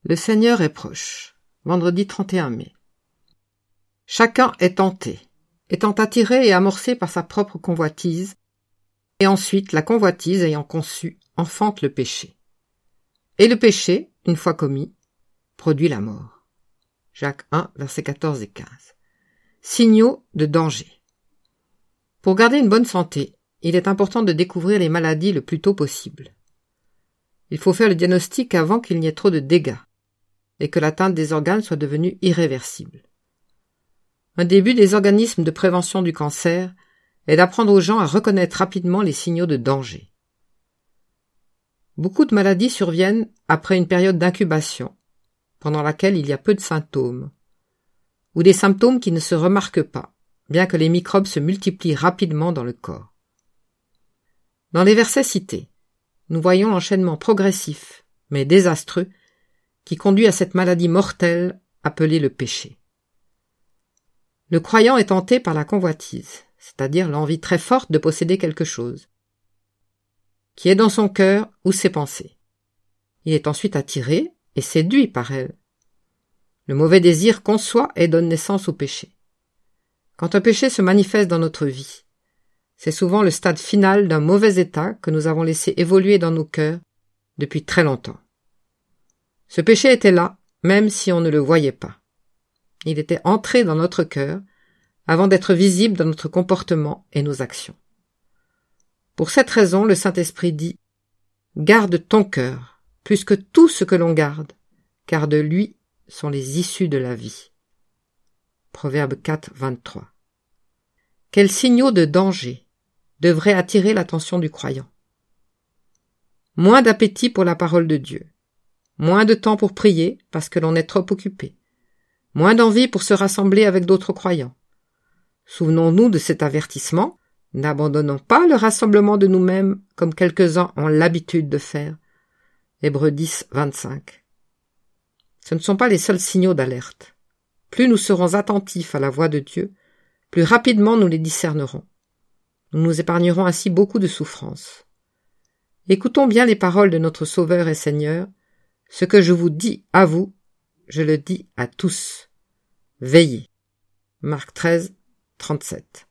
Le Seigneur est proche. Vendredi 31 mai. Chacun est tenté, étant attiré et amorcé par sa propre convoitise, et ensuite la convoitise ayant conçu enfante le péché. Et le péché, une fois commis, produit la mort. Jacques 1, versets 14 et 15. Signaux de danger. Pour garder une bonne santé, il est important de découvrir les maladies le plus tôt possible. Il faut faire le diagnostic avant qu'il n'y ait trop de dégâts et que l'atteinte des organes soit devenue irréversible. Un début des organismes de prévention du cancer est d'apprendre aux gens à reconnaître rapidement les signaux de danger. Beaucoup de maladies surviennent après une période d'incubation, pendant laquelle il y a peu de symptômes, ou des symptômes qui ne se remarquent pas, bien que les microbes se multiplient rapidement dans le corps. Dans les versets cités, nous voyons l'enchaînement progressif, mais désastreux, qui conduit à cette maladie mortelle appelée le péché. Le croyant est tenté par la convoitise, c'est-à-dire l'envie très forte de posséder quelque chose, qui est dans son cœur ou ses pensées. Il est ensuite attiré et séduit par elle. Le mauvais désir conçoit et donne naissance au péché. Quand un péché se manifeste dans notre vie, c'est souvent le stade final d'un mauvais état que nous avons laissé évoluer dans nos cœurs depuis très longtemps. Ce péché était là, même si on ne le voyait pas. Il était entré dans notre cœur avant d'être visible dans notre comportement et nos actions. Pour cette raison, le Saint-Esprit dit « Garde ton cœur, plus que tout ce que l'on garde, car de lui sont les issues de la vie. » Proverbe 4, 23. Quels signaux de danger devraient attirer l'attention du croyant? Moins d'appétit pour la parole de Dieu. Moins de temps pour prier parce que l'on est trop occupé. Moins d'envie pour se rassembler avec d'autres croyants. Souvenons-nous de cet avertissement, n'abandonnons pas le rassemblement de nous-mêmes comme quelques-uns ont l'habitude de faire. Hébreux 10, 25. Ce ne sont pas les seuls signaux d'alerte. Plus nous serons attentifs à la voix de Dieu, plus rapidement nous les discernerons. Nous nous épargnerons ainsi beaucoup de souffrances. Écoutons bien les paroles de notre Sauveur et Seigneur. Ce que je vous dis à vous, je le dis à tous. Veillez. Marc 13, 37.